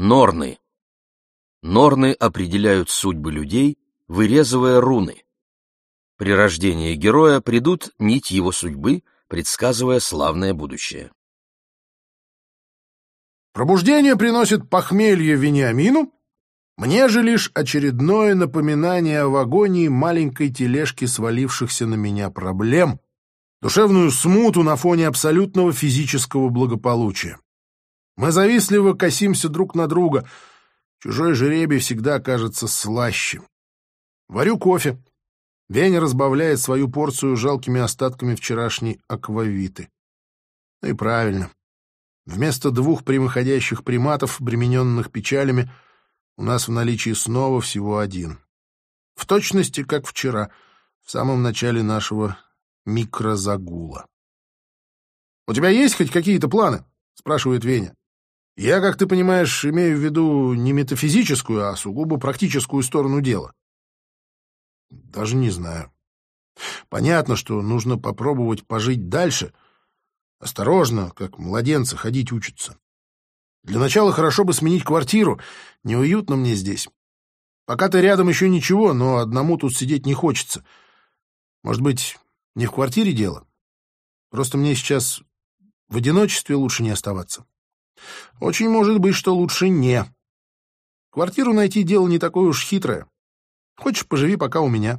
Норны. Норны определяют судьбы людей, вырезывая руны. При рождении героя придут нить его судьбы, предсказывая славное будущее. Пробуждение приносит похмелье Вениамину, мне же лишь очередное напоминание о агонии маленькой тележки свалившихся на меня проблем, душевную смуту на фоне абсолютного физического благополучия. Мы завистливо косимся друг на друга, чужой жребий всегда кажется слаще. Варю кофе. Веня разбавляет свою порцию жалкими остатками вчерашней аквавиты. Ну и правильно. Вместо двух прямоходящих приматов, обремененных печалями, у нас в наличии снова всего один. В точности, как вчера, в самом начале нашего микрозагула. «У тебя есть хоть какие-то планы?» — спрашивает Веня. «Я, как ты понимаешь, имею в виду не метафизическую, а сугубо практическую сторону дела». «Даже не знаю. Понятно, что нужно попробовать пожить дальше. Осторожно, как младенцы, ходить учатся. Для начала хорошо бы сменить квартиру. Неуютно мне здесь. Пока ты рядом, еще ничего, но одному тут сидеть не хочется. Может быть, не в квартире дело? Просто мне сейчас в одиночестве лучше не оставаться. Очень может быть, что лучше не. Квартиру найти дело не такое уж хитрое. Хочешь, поживи пока у меня.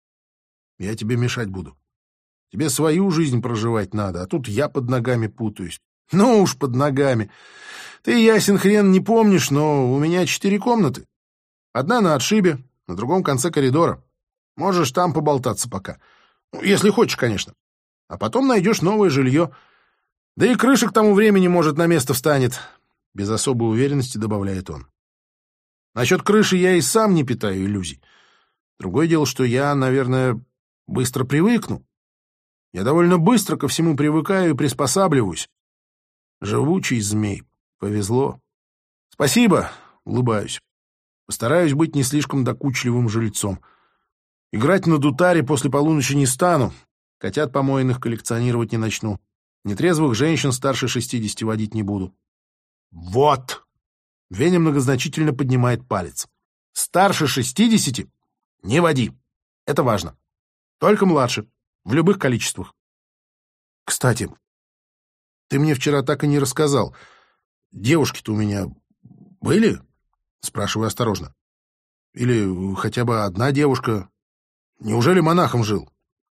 Я тебе мешать буду. Тебе свою жизнь проживать надо, а тут я под ногами путаюсь. Ну уж под ногами. Ты, ясен хрен, не помнишь, но у меня 4 комнаты. Одна на отшибе, на другом конце коридора. Можешь там поболтаться пока. Ну, если хочешь, конечно. А потом найдешь новое жилье. Да и крыша к тому времени, может, на место встанет. Без особой уверенности добавляет он. Насчет крыши я и сам не питаю иллюзий. Другое дело, что я, наверное, быстро привыкну. Я довольно быстро ко всему привыкаю и приспосабливаюсь. Живучий змей. Повезло. Спасибо, улыбаюсь. Постараюсь быть не слишком докучливым жильцом. Играть на дутаре после полуночи не стану. Котят помойных коллекционировать не начну. Нетрезвых женщин старше 60 водить не буду. Вот! Веня многозначительно поднимает палец. Старше 60 не води. Это важно. Только младше. В любых количествах. Кстати, ты мне вчера так и не рассказал. Девушки-то у меня были? Спрашиваю осторожно. Или хотя бы одна девушка? Неужели монахом жил?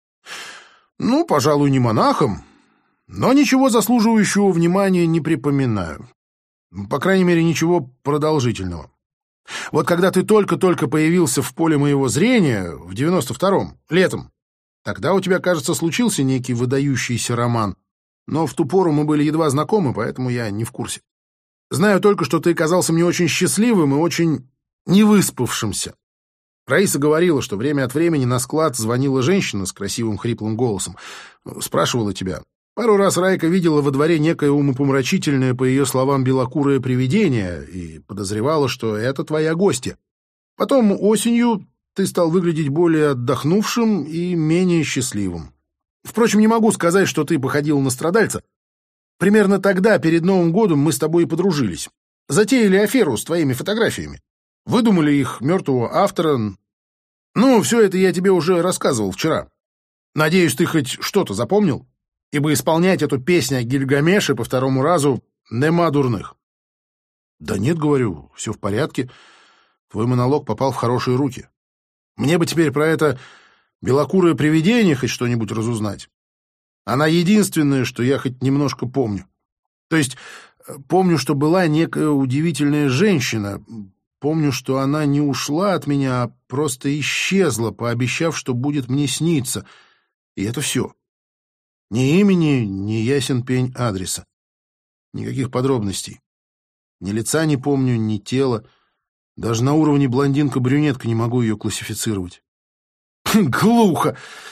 Ну, пожалуй, не монахом, но ничего заслуживающего внимания не припоминаю. По крайней мере, ничего продолжительного. Вот когда ты только-только появился в поле моего зрения, в 92-м, летом, тогда у тебя, кажется, случился некий выдающийся роман, но в ту пору мы были едва знакомы, поэтому я не в курсе. Знаю только, что ты казался мне очень счастливым и очень невыспавшимся. Раиса говорила, что время от времени на склад звонила женщина с красивым хриплым голосом. Спрашивала тебя. Пару раз Райка видела во дворе некое умопомрачительное, по ее словам, белокурое привидение и подозревала, что это твоя гостья. Потом осенью ты стал выглядеть более отдохнувшим и менее счастливым. Впрочем, не могу сказать, что ты походил на страдальца. Примерно тогда, перед Новым годом, мы с тобой и подружились. Затеяли аферу с твоими фотографиями. Выдумали их мертвого автора. Ну, все это я тебе уже рассказывал вчера. Надеюсь, ты хоть что-то запомнил? Ибо исполнять эту песню о Гильгамеше по второму разу нема дурных. Да нет, говорю, все в порядке. Твой монолог попал в хорошие руки. Мне бы теперь про это белокурое привидение хоть что-нибудь разузнать. Она единственная, что я хоть немножко помню. То есть помню, что была некая удивительная женщина. Помню, что она не ушла от меня, а просто исчезла, пообещав, что будет мне сниться. И это все. Ни имени, ни ясен пень адреса. Никаких подробностей. Ни лица не помню, ни тела. Даже на уровне блондинка-брюнетка не могу ее классифицировать. Глухо!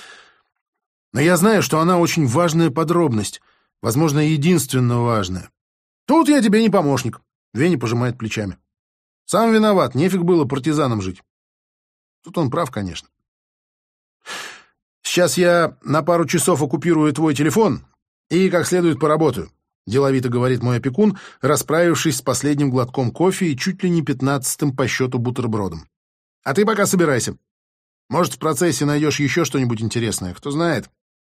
Но я знаю, что она очень важная подробность. Возможно, единственно важная. Тут я тебе не помощник. Веня пожимает плечами. Сам виноват, нефиг было партизаном жить. Тут он прав, конечно. Сейчас я на пару часов оккупирую твой телефон и как следует поработаю. — деловито говорит мой опекун, расправившись с последним глотком кофе и чуть ли не 15-м по счету бутербродом. «А ты пока собирайся. Может, в процессе найдешь еще что-нибудь интересное, кто знает».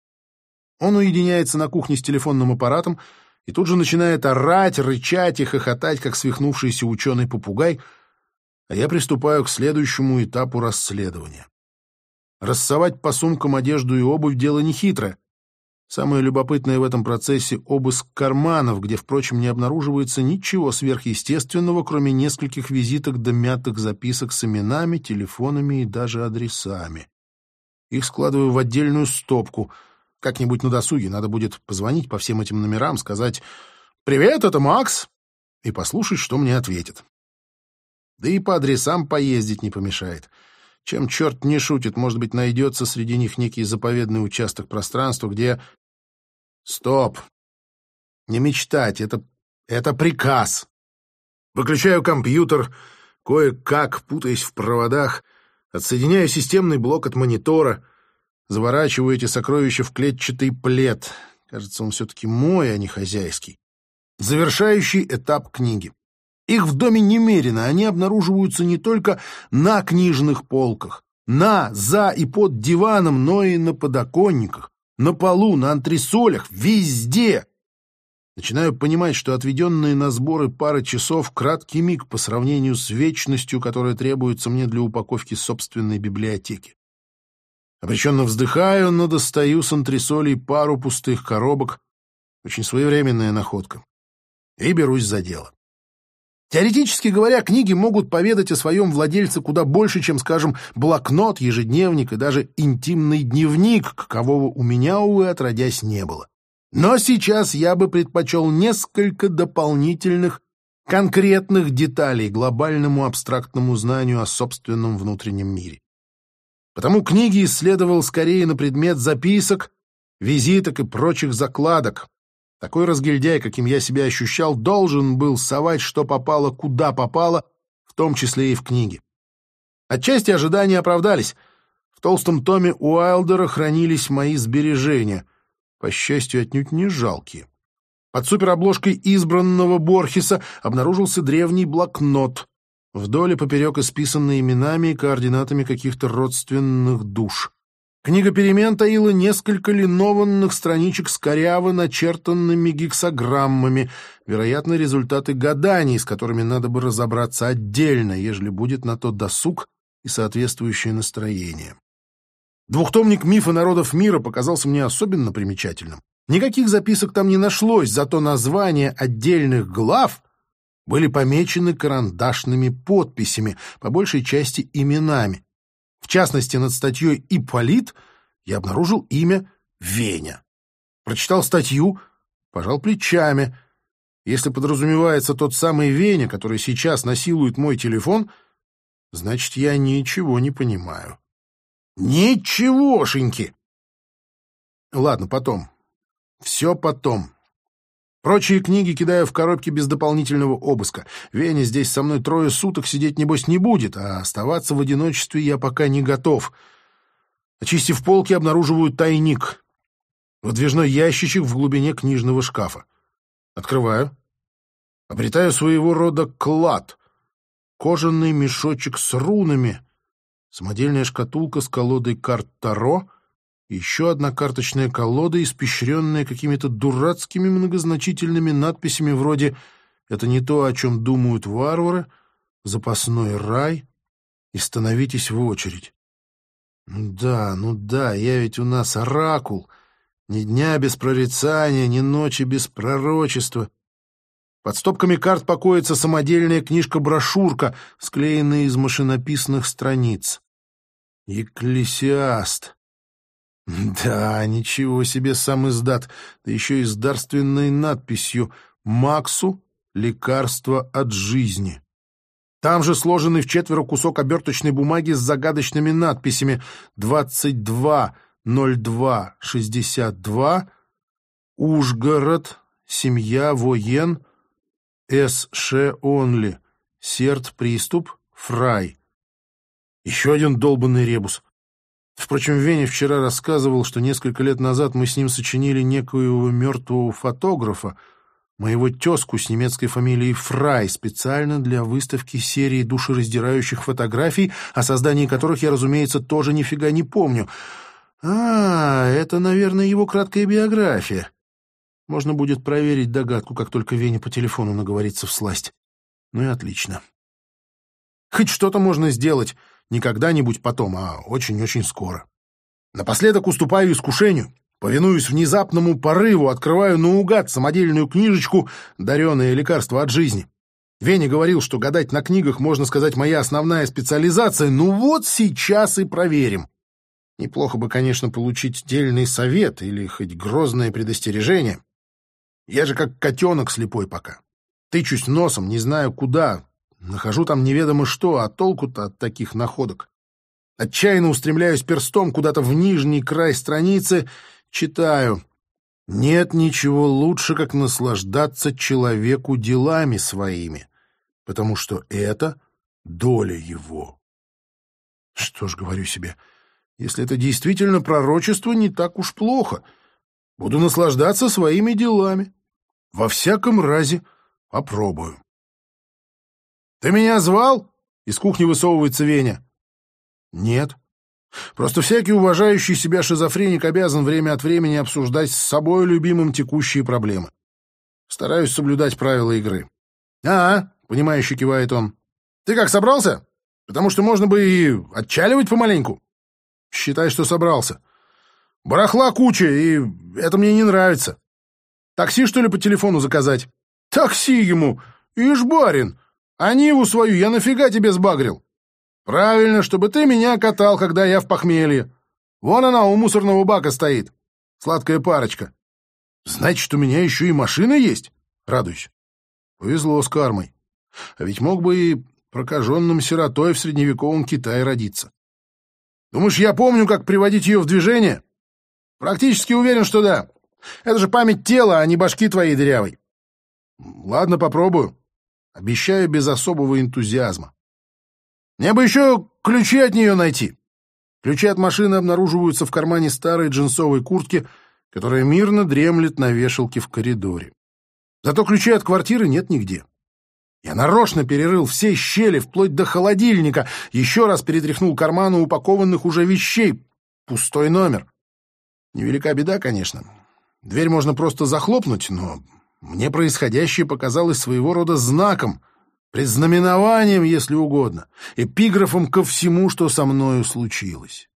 Он уединяется на кухне с телефонным аппаратом и тут же начинает орать, рычать и хохотать, как свихнувшийся ученый-попугай, а я приступаю к следующему этапу расследования. Рассовать по сумкам одежду и обувь — дело нехитрое. Самое любопытное в этом процессе — обыск карманов, где, впрочем, не обнаруживается ничего сверхъестественного, кроме нескольких визиток да мятых записок с именами, телефонами и даже адресами. Их складываю в отдельную стопку. Как-нибудь на досуге надо будет позвонить по всем этим номерам, сказать «Привет, это Макс!» и послушать, что мне ответят. Да и по адресам поездить не помешает. Чем черт не шутит, может быть, найдется среди них некий заповедный участок пространства, где... Стоп! Не мечтать, это приказ. Выключаю компьютер, кое-как, путаясь в проводах, отсоединяю системный блок от монитора, заворачиваю эти сокровища в клетчатый плед. Кажется, он все-таки мой, а не хозяйский. Завершающий этап книги. Их в доме немерено, они обнаруживаются не только на книжных полках, за и под диваном, но и на подоконниках, на полу, на антресолях, везде. Начинаю понимать, что отведенные на сборы пары часов — краткий миг по сравнению с вечностью, которая требуется мне для упаковки собственной библиотеки. Обреченно вздыхаю, но достаю с антресолей пару пустых коробок, очень своевременная находка, и берусь за дело. Теоретически говоря, книги могут поведать о своем владельце куда больше, чем, скажем, блокнот, ежедневник и даже интимный дневник, какового у меня, увы, отродясь не было. Но сейчас я бы предпочел несколько дополнительных, конкретных деталей глобальному абстрактному знанию о собственном внутреннем мире. Потому книги исследовал скорее на предмет записок, визиток и прочих закладок. Такой разгильдяй, каким я себя ощущал, должен был совать, что попало, куда попало, в том числе и в книги. Отчасти ожидания оправдались. В толстом томе Уайлдера хранились мои сбережения, по счастью, отнюдь не жалкие. Под суперобложкой избранного Борхеса обнаружился древний блокнот, вдоль и поперек исписанный именами и координатами каких-то родственных душ. Книга перемен таила несколько линованных страничек с коряво начертанными гексаграммами, вероятно, результаты гаданий, с которыми надо бы разобраться отдельно, ежели будет на то досуг и соответствующее настроение. Двухтомник «Мифы народов мира» показался мне особенно примечательным. Никаких записок там не нашлось, зато названия отдельных глав были помечены карандашными подписями, по большей части именами. В частности, над статьей «Ипполит» я обнаружил имя Веня. Прочитал статью, пожал плечами. Если подразумевается тот самый Веня, который сейчас насилует мой телефон, значит, я ничего не понимаю. Ничегошеньки! Ладно, потом. Все потом. Прочие книги кидаю в коробки без дополнительного обыска. Веня здесь со мной 3 суток сидеть, небось, не будет, а оставаться в одиночестве я пока не готов. Очистив полки, обнаруживаю тайник. Выдвижной ящичек в глубине книжного шкафа. Открываю. Обретаю своего рода клад. Кожаный мешочек с рунами, самодельная шкатулка с колодой карт Таро, еще одна карточная колода, испещренная какими-то дурацкими многозначительными надписями вроде «Это не то, о чем думают варвары», «Запасной рай» и «Становитесь в очередь». Ну да, я ведь у нас оракул. Ни дня без прорицания, ни ночи без пророчества. Под стопками карт покоится самодельная книжка-брошюрка, склеенная из машинописных страниц. Екклесиаст. Да, ничего себе сам издат, да еще и с дарственной надписью «Максу лекарство от жизни». Там же сложенный вчетверо кусок оберточной бумаги с загадочными надписями 22.02.62, Ужгород, семья воен, С.Ш. Онли, серд приступ, фрай. Еще один долбанный ребус. Впрочем, Веня вчера рассказывал, что несколько лет назад мы с ним сочинили некоего мертвого фотографа, моего тезку с немецкой фамилией Фрай специально для выставки серии душераздирающих фотографий, о создании которых я, разумеется, тоже нифига не помню. Это, наверное, его краткая биография. Можно будет проверить догадку, как только Веня по телефону наговорится всласть. Ну и отлично. Хоть что-то можно сделать не когда-нибудь потом, а очень-очень скоро. Напоследок уступаю искушению. Повинуюсь внезапному порыву, открываю наугад самодельную книжечку «Дареное лекарство от жизни». Веня говорил, что гадать на книгах, можно сказать, моя основная специализация. Ну вот сейчас и проверим. Неплохо бы, конечно, получить дельный совет или хоть грозное предостережение. Я же как котенок слепой пока. Тычусь носом, не знаю куда. Нахожу там неведомо что, а толку-то от таких находок. Отчаянно устремляюсь перстом куда-то в нижний край страницы, читаю. Нет ничего лучше, как наслаждаться человеку делами своими, потому что это доля его. Что ж, говорю себе, если это действительно пророчество, не так уж плохо. Буду наслаждаться своими делами. Во всяком разе попробую. «Ты меня звал?» — из кухни высовывается Веня. «Нет. Просто всякий уважающий себя шизофреник обязан время от времени обсуждать с собой любимым текущие проблемы. Стараюсь соблюдать правила игры». Понимающе кивает он. «Ты как, собрался? Потому что можно бы и отчаливать помаленьку». «Считай, что собрался. Барахла куча, и это мне не нравится. Такси, что ли, по телефону заказать?» «Такси ему! Ишь, барин! А Ниву свою я нафига тебе сбагрил? Правильно, чтобы ты меня катал, когда я в похмелье. Вон она у мусорного бака стоит. Сладкая парочка. Значит, у меня еще и машина есть? Радуюсь. Повезло с кармой. А ведь мог бы и прокаженным сиротой в средневековом Китае родиться. Думаешь, я помню, как приводить ее в движение? Практически уверен, что да. Это же память тела, а не башки твоей дырявой. Ладно, попробую. Обещаю без особого энтузиазма. Мне бы еще ключи от нее найти. Ключи от машины обнаруживаются в кармане старой джинсовой куртки, которая мирно дремлет на вешалке в коридоре. Зато ключей от квартиры нет нигде. Я нарочно перерыл все щели, вплоть до холодильника, еще раз перетряхнул карманы упакованных уже вещей. Пустой номер. Невелика беда, конечно. Дверь можно просто захлопнуть, но мне происходящее показалось своего рода знаком, предзнаменованием, если угодно, эпиграфом ко всему, что со мною случилось.